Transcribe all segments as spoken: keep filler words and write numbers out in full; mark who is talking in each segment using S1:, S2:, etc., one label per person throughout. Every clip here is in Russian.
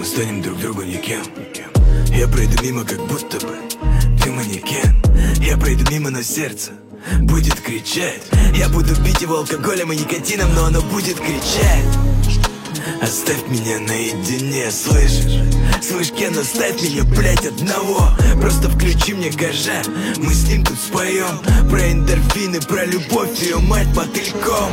S1: мы станем друг другу никем. Я пройду мимо, как будто бы ты манекен. Я пройду мимо, но сердце будет кричать. Я буду пить его алкоголем и никотином, но оно будет кричать: оставь меня наедине, слышишь? Слышь, Кен, оставь меня, блять, одного. Просто включи мне Кажа, мы с ним тут споем про эндорфины, про любовь, ее мать мотыльком.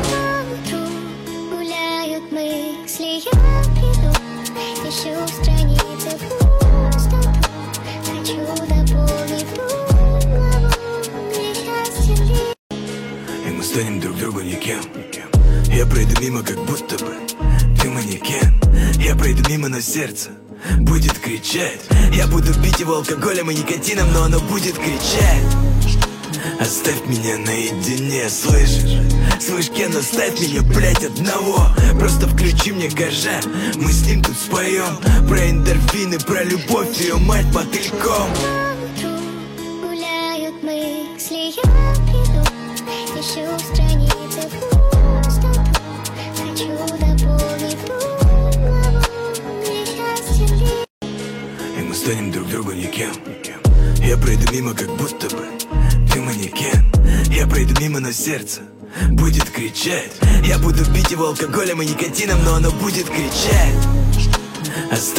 S2: Гуляют мысли, я приду, ищу страницы пустоту. Хочу дополнить голову несчастьем.
S1: И мы станем друг другу никем. Я пройду мимо, как будто бы ты манекен. Я пройду мимо, но сердце будет кричать. Я буду пить его алкоголем и никотином, но оно будет кричать: оставь меня наедине, слышишь? Слышь, Кен, оставь меня, блять, одного. Просто включи мне Кажа, мы с ним тут споем про эндорфины, про любовь, ее мать мотыльком.
S2: Гуляют мысли, я приду, ищу страницы пустоту. Хочу дополнить голову несчастьем.
S1: И мы станем друг другу никем. Я пройду мимо, как будто бы ты манекен. Я пройду мимо, но сердце будет кричать. Я буду пить его алкоголем и никотином, но оно будет кричать: оставь